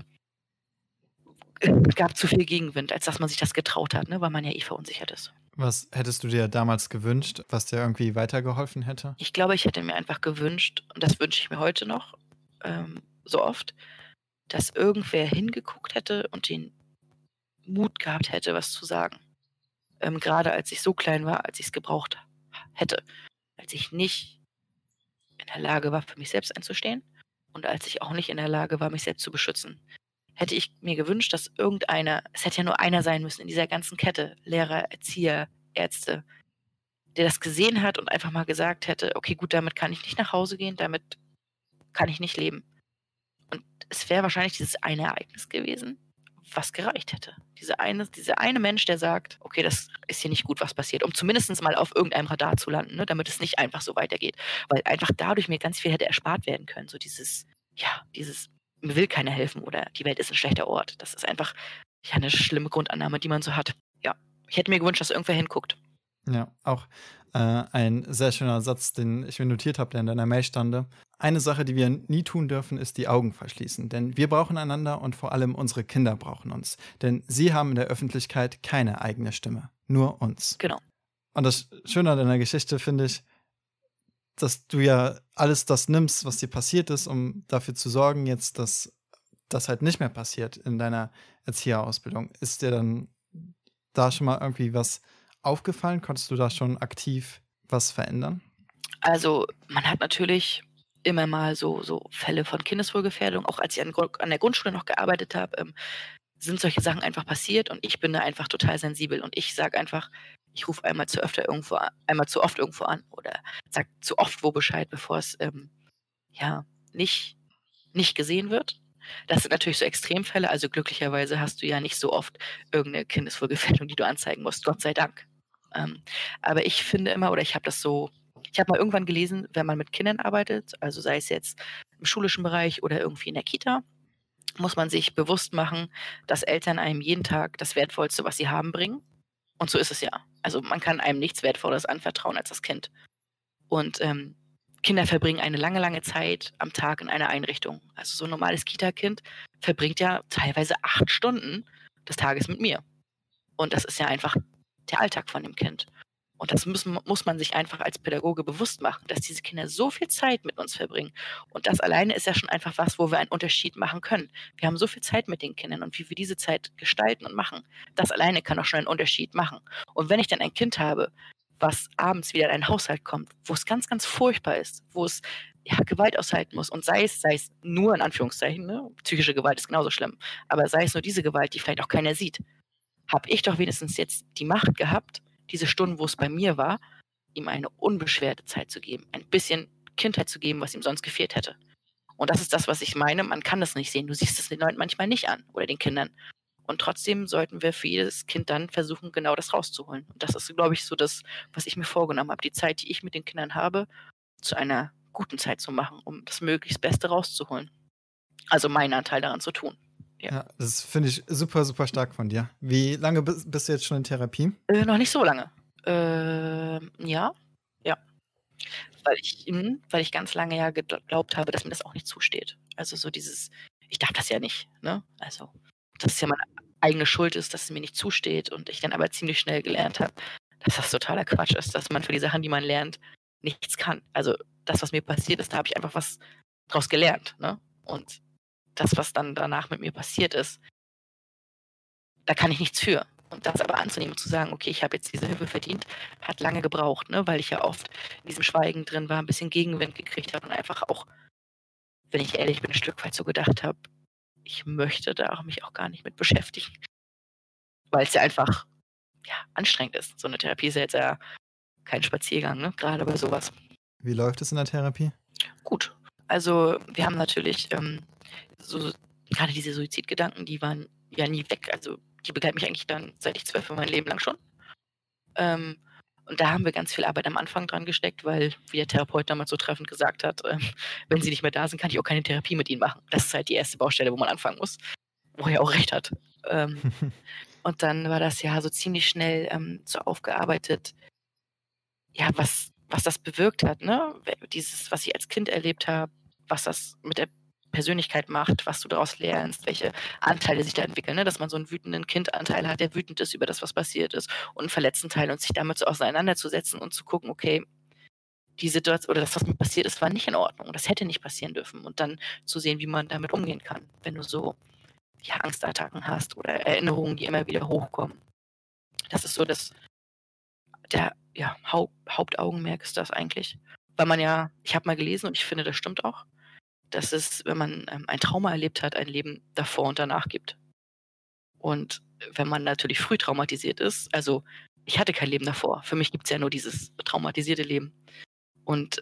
gab zu viel Gegenwind, als dass man sich das getraut hat, ne, weil man ja eh verunsichert ist. Was hättest du dir damals gewünscht, was dir irgendwie weitergeholfen hätte? Ich glaube, ich hätte mir einfach gewünscht, und das wünsche ich mir heute noch, so oft, dass irgendwer hingeguckt hätte und den Mut gehabt hätte, was zu sagen. Grade als ich so klein war, als ich's gebraucht hätte. Als ich nicht in der Lage war, für mich selbst einzustehen und als ich auch nicht in der Lage war, mich selbst zu beschützen. Hätte ich mir gewünscht, dass irgendeiner es hätte ja nur einer sein müssen in dieser ganzen Kette, Lehrer, Erzieher, Ärzte, der das gesehen hat und einfach mal gesagt hätte: „Okay, gut, damit kann ich nicht nach Hause gehen, damit kann ich nicht leben." Und es wäre wahrscheinlich dieses eine Ereignis gewesen, was gereicht hätte. Dieser eine Mensch, der sagt: „Okay, das ist hier nicht gut, was passiert", um zumindest mal auf irgendeinem Radar zu landen, ne, damit es nicht einfach so weitergeht. Weil einfach dadurch mir ganz viel hätte erspart werden können. So dieses ja, dieses mir will keiner helfen oder die Welt ist 'n schlechter Ort. Das ist einfach, ja, 'ne schlimme Grundannahme, die man so hat. Ja, ich hätte mir gewünscht, dass irgendwer hinguckt. Ja, auch ein sehr schöner Satz, den ich mir notiert habe, der in deiner Mail stand. Eine Sache, die wir nie tun dürfen, ist die Augen verschließen. Denn wir brauchen einander und vor allem unsere Kinder brauchen uns. Denn sie haben in der Öffentlichkeit keine eigene Stimme, nur uns. Genau. Und das Schöne an deiner Geschichte finde ich, dass du ja alles das nimmst, was dir passiert ist, um dafür zu sorgen, jetzt, dass das halt nicht mehr passiert in deiner Erzieherausbildung. Ist dir dann da schon mal irgendwie was aufgefallen? Konntest du da schon aktiv was verändern? Also, man hat natürlich immer mal so Fälle von Kindeswohlgefährdung. Auch als ich an der Grundschule noch gearbeitet habe, sind solche Sachen einfach passiert und ich bin da einfach total sensibel und ich sage einfach, ich rufe einmal zu oft irgendwo an oder sage zu oft wo Bescheid, bevor es, ja, nicht nicht gesehen wird. Das sind natürlich so Extremfälle, also glücklicherweise hast du ja nicht so oft irgendeine Kindeswohlgefährdung, die du anzeigen musst, Gott sei Dank. Aber ich finde immer oder ich habe mal irgendwann gelesen, wenn man mit Kindern arbeitet, also sei es jetzt im schulischen Bereich oder irgendwie in der Kita, muss man sich bewusst machen, dass Eltern einem jeden Tag das Wertvollste, was sie haben, bringen. Und so ist es ja. Also, man kann einem nichts Wertvolleres anvertrauen als das Kind. Und, Kinder verbringen eine lange, lange Zeit am Tag in einer Einrichtung. Also, so 'n normales Kita-Kind verbringt ja teilweise 8 Stunden des Tages mit mir. Und das ist ja einfach der Alltag von dem Kind. Und das muss man sich einfach als Pädagoge bewusst machen, dass diese Kinder so viel Zeit mit uns verbringen. Und das alleine ist ja schon einfach was, wo wir einen Unterschied machen können. Wir haben so viel Zeit mit den Kindern und wie wir diese Zeit gestalten und machen, das alleine kann auch schon einen Unterschied machen. Und wenn ich dann ein Kind habe, was abends wieder in einen Haushalt kommt, wo es ganz, ganz furchtbar ist, wo es Gewalt aushalten muss und sei es nur in Anführungszeichen, ne? Psychische Gewalt ist genauso schlimm, aber sei es nur diese Gewalt, die vielleicht auch keiner sieht, habe ich doch wenigstens jetzt die Macht gehabt, diese Stunden, wo es bei mir war, ihm eine unbeschwerte Zeit zu geben, ein bisschen Kindheit zu geben, was ihm sonst gefehlt hätte. Und das ist das, was ich meine, man kann das nicht sehen. Du siehst es den Leuten manchmal nicht an oder den Kindern. Und trotzdem sollten wir für jedes Kind dann versuchen, genau das rauszuholen. Und das ist, glaube ich, so das, was ich mir vorgenommen habe, die Zeit, die ich mit den Kindern habe, zu einer guten Zeit zu machen, um das möglichst Beste rauszuholen. Also meinen Anteil daran zu tun. Ja, das finde ich super, super stark von dir. Wie lange bist du jetzt schon in Therapie? Noch nicht so lange. Ja. Weil ich ganz lange ja geglaubt habe, dass mir das auch nicht zusteht. Also so dieses, ich darf das ja nicht, ne? Also, dass es ja meine eigene Schuld ist, dass es mir nicht zusteht und ich dann aber ziemlich schnell gelernt habe, dass das totaler Quatsch ist, dass man für die Sachen, die man lernt, nichts kann. Also das, was mir passiert ist, da habe ich einfach was draus gelernt, ne? Und das, was dann danach mit mir passiert ist, da kann ich nichts für. Und das aber anzunehmen und zu sagen, okay, ich habe jetzt diese Hilfe verdient, hat lange gebraucht, ne? Weil ich ja oft in diesem Schweigen drin war, ein bisschen Gegenwind gekriegt habe und einfach auch, wenn ich ehrlich bin, ein Stück weit so gedacht habe, ich möchte da mich auch gar nicht mit beschäftigen. Weil es ja einfach anstrengend ist. So eine Therapie ist ja jetzt ja kein Spaziergang, ne? Gerade bei sowas. Wie läuft es in der Therapie? Gut. Also wir haben natürlich so gerade diese Suizidgedanken, die waren ja nie weg. Also die begleiten mich eigentlich dann, seit ich 12 bin, mein Leben lang schon. Und da haben wir ganz viel Arbeit am Anfang dran gesteckt, weil, wie der Therapeut damals so treffend gesagt hat, wenn sie nicht mehr da sind, kann ich auch keine Therapie mit ihnen machen. Das ist halt die erste Baustelle, wo man anfangen muss. Wo er auch recht hat. Und dann war das ja so ziemlich schnell so aufgearbeitet, ja, was das bewirkt hat, ne? Dieses, was ich als Kind erlebt habe, was das mit der Persönlichkeit macht, was du daraus lernst, welche Anteile sich da entwickeln, ne? Dass man so einen wütenden Kindanteil hat, der wütend ist über das, was passiert ist, und einen verletzten Teil und sich damit so auseinanderzusetzen und zu gucken, okay, die Situation oder das, was mir passiert ist, war nicht in Ordnung. Das hätte nicht passieren dürfen. Und dann zu sehen, wie man damit umgehen kann, wenn du so Angstattacken hast oder Erinnerungen, die immer wieder hochkommen. Das ist so der Hauptaugenmerk ist das eigentlich. Weil man ja, ich habe mal gelesen und ich finde, das stimmt auch, dass es, wenn man ein Trauma erlebt hat, ein Leben davor und danach gibt. Und wenn man natürlich früh traumatisiert ist, also ich hatte kein Leben davor. Für mich gibt es ja nur dieses traumatisierte Leben. Und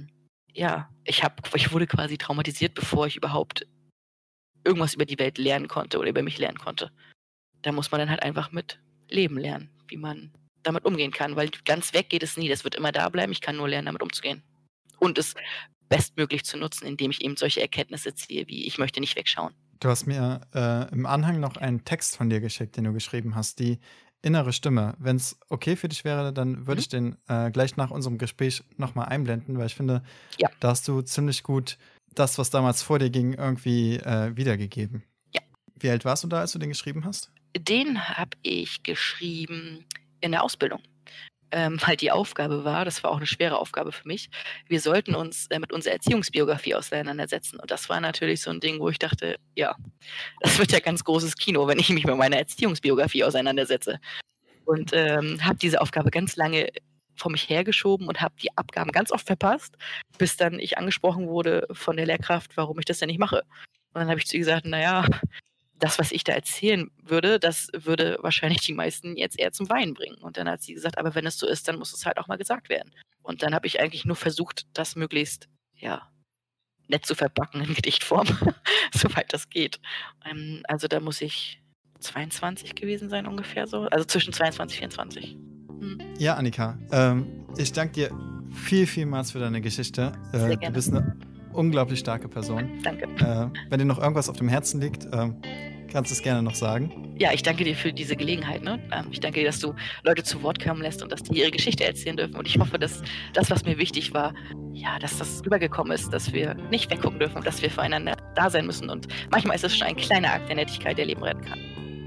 ich wurde quasi traumatisiert, bevor ich überhaupt irgendwas über die Welt lernen konnte oder über mich lernen konnte. Da muss man dann halt einfach mit leben lernen, wie man damit umgehen kann, weil ganz weg geht es nie. Das wird immer da bleiben. Ich kann nur lernen, damit umzugehen. Und es bestmöglich zu nutzen, indem ich eben solche Erkenntnisse ziehe, wie ich möchte nicht wegschauen. Du hast mir im Anhang noch einen Text von dir geschickt, den du geschrieben hast, die innere Stimme. Wenn es okay für dich wäre, dann würde ich den gleich nach unserem Gespräch nochmal einblenden, weil ich finde, da hast du ziemlich gut das, was damals vor dir ging, irgendwie wiedergegeben. Ja. Wie alt warst du da, als du den geschrieben hast? Den habe ich geschrieben in der Ausbildung. Weil die Aufgabe war, das war auch eine schwere Aufgabe für mich, wir sollten uns mit unserer Erziehungsbiografie auseinandersetzen. Und das war natürlich so ein Ding, wo ich dachte, ja, das wird ja ganz großes Kino, wenn ich mich mit meiner Erziehungsbiografie auseinandersetze. Und habe diese Aufgabe ganz lange vor mich hergeschoben und habe die Abgaben ganz oft verpasst, bis dann ich angesprochen wurde von der Lehrkraft, warum ich das denn nicht mache. Und dann habe ich zu ihr gesagt, naja, das, was ich da erzählen würde, das würde wahrscheinlich die meisten jetzt eher zum Weinen bringen. Und dann hat sie gesagt, aber wenn es so ist, dann muss es halt auch mal gesagt werden. Und dann habe ich eigentlich nur versucht, das möglichst, nett zu verpacken in Gedichtform, soweit das geht. Also da muss ich 22 gewesen sein ungefähr so. Also zwischen 22 und 24. Ja, Annika, ich danke dir vielmals für deine Geschichte. Sehr gerne. Du bist eine unglaublich starke Person. Danke. Wenn dir noch irgendwas auf dem Herzen liegt, kannst du es gerne noch sagen. Ja, ich danke dir für diese Gelegenheit. Ne? Ich danke dir, dass du Leute zu Wort kommen lässt und dass die ihre Geschichte erzählen dürfen. Und ich hoffe, dass das, was mir wichtig war, dass das rübergekommen ist, dass wir nicht weggucken dürfen, dass wir füreinander da sein müssen. Und manchmal ist es schon ein kleiner Akt der Nettigkeit, der Leben retten kann.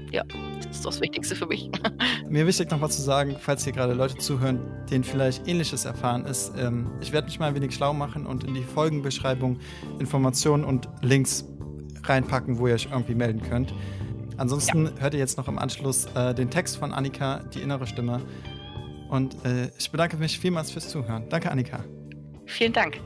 ja, das ist das Wichtigste für mich. Mir wichtig nochmal zu sagen, falls hier gerade Leute zuhören, denen vielleicht Ähnliches erfahren ist, ich werde mich mal ein wenig schlau machen und in die Folgenbeschreibung Informationen und Links reinpacken, wo ihr euch irgendwie melden könnt. Ansonsten hört ihr jetzt noch im Anschluss den Text von Annika, die innere Stimme. Und ich bedanke mich vielmals fürs Zuhören. Danke, Annika. Vielen Dank.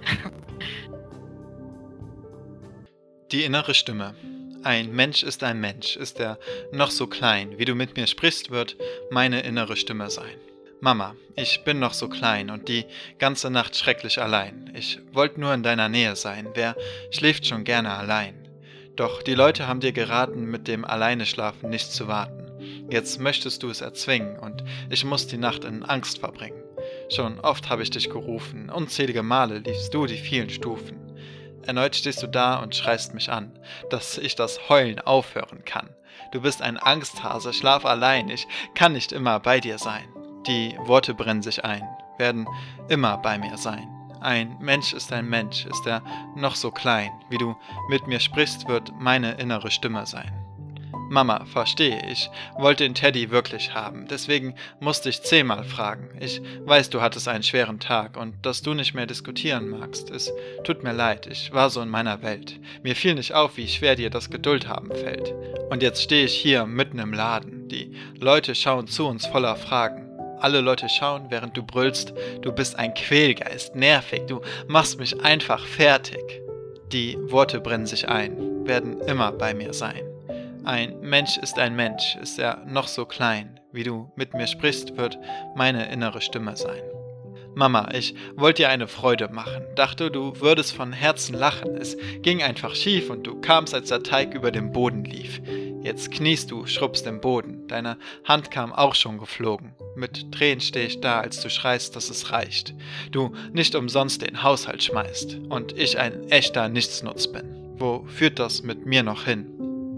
Die innere Stimme. Ein Mensch, ist er noch so klein, wie du mit mir sprichst, wird meine innere Stimme sein. Mama, ich bin noch so klein und die ganze Nacht schrecklich allein. Ich wollte nur in deiner Nähe sein, wer schläft schon gerne allein? Doch die Leute haben dir geraten, mit dem Alleineschlafen nicht zu warten. Jetzt möchtest du es erzwingen und ich muss die Nacht in Angst verbringen. Schon oft habe ich dich gerufen, unzählige Male liefst du die vielen Stufen. Erneut stehst du da und schreist mich an, dass ich das Heulen aufhören kann. Du bist ein Angsthase, schlaf allein, ich kann nicht immer bei dir sein. Die Worte brennen sich ein, werden immer bei mir sein. Ein Mensch, ist er noch so klein, wie du mit mir sprichst, wird meine innere Stimme sein. Mama, verstehe, ich wollte den Teddy wirklich haben, deswegen musste ich 10-mal fragen. Ich weiß, du hattest einen schweren Tag und dass du nicht mehr diskutieren magst. Es tut mir leid, ich war so in meiner Welt. Mir fiel nicht auf, wie schwer dir das Geduld haben fällt. Und jetzt stehe ich hier mitten im Laden. Die Leute schauen zu uns voller Fragen. Alle Leute schauen, während du brüllst, du bist ein Quälgeist, nervig, du machst mich einfach fertig. Die Worte brennen sich ein, werden immer bei mir sein. Ein Mensch, ist er noch so klein, wie du mit mir sprichst, wird meine innere Stimme sein. Mama, ich wollte dir eine Freude machen, dachte, du würdest von Herzen lachen, es ging einfach schief und du kamst, als der Teig über dem Boden lief. Jetzt kniest du, schrubbst im Boden, deine Hand kam auch schon geflogen. Mit Tränen stehe ich da, als du schreist, dass es reicht. Du nicht umsonst den Haushalt schmeißt und ich ein echter Nichtsnutz bin. Wo führt das mit mir noch hin?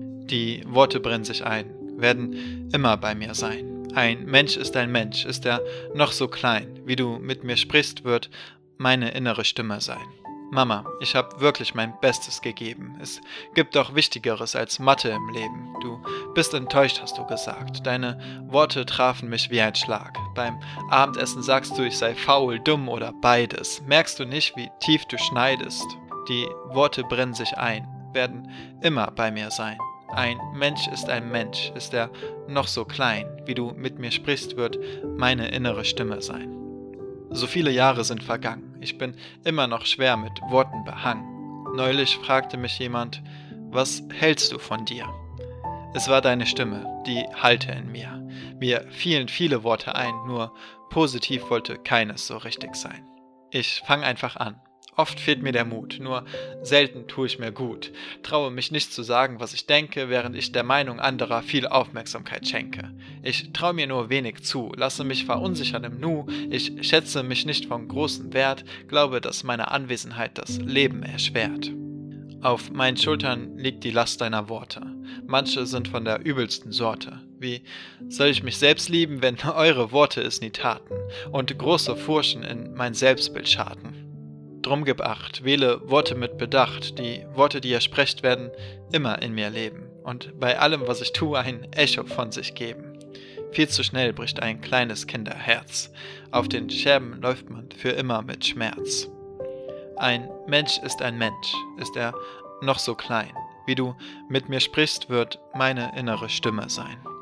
Die Worte brennen sich ein, werden immer bei mir sein. Ein Mensch, ist er noch so klein, wie du mit mir sprichst, wird meine innere Stimme sein. Mama, ich habe wirklich mein Bestes gegeben. Es gibt doch Wichtigeres als Mathe im Leben. Du bist enttäuscht, hast du gesagt. Deine Worte trafen mich wie ein Schlag. Beim Abendessen sagst du, ich sei faul, dumm oder beides. Merkst du nicht, wie tief du schneidest? Die Worte brennen sich ein, werden immer bei mir sein. Ein Mensch, ist er noch so klein, wie du mit mir sprichst, wird meine innere Stimme sein. So viele Jahre sind vergangen, ich bin immer noch schwer mit Worten behangen. Neulich fragte mich jemand, was hältst du von dir? Es war deine Stimme, die hallte in mir. Mir fielen viele Worte ein, nur positiv wollte keines so richtig sein. Ich fange einfach an. Oft fehlt mir der Mut, nur selten tue ich mir gut. Traue mich nicht zu sagen, was ich denke, während ich der Meinung anderer viel Aufmerksamkeit schenke. Ich traue mir nur wenig zu, lasse mich verunsichern im Nu, ich schätze mich nicht von großem Wert, glaube, dass meine Anwesenheit das Leben erschwert. Auf meinen Schultern liegt die Last deiner Worte. Manche sind von der übelsten Sorte. Wie soll ich mich selbst lieben, wenn eure Worte es nie taten und große Furchen in mein Selbstbild scharten? Drum gib Acht, wähle Worte mit Bedacht, die Worte, die ihr sprecht, werden immer in mir leben und bei allem, was ich tue, ein Echo von sich geben. Viel zu schnell bricht ein kleines Kinderherz, auf den Scherben läuft man für immer mit Schmerz. Ein Mensch, ist er noch so klein, wie du mit mir sprichst, wird meine innere Stimme sein.